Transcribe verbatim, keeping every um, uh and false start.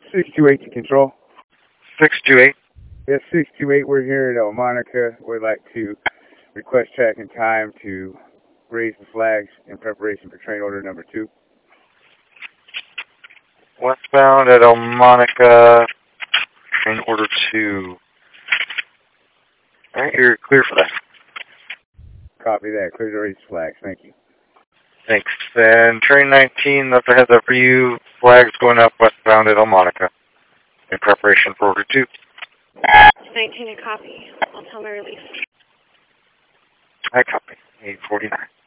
six two eight to control. six two eight. Yes, six two eight. We're here at El Monica. We'd like to request track and time to raise the flags in preparation for train order number two. Westbound at El Monica, train order two. All right, you're clear for that. Copy that. Clear to raise the flags. Thank you. Thanks. And train nineteen, that's a heads up for you. Flags going up westbound at El Monica in preparation for order two. nineteen, a copy. I'll tell my release. I copy. eight forty-nine.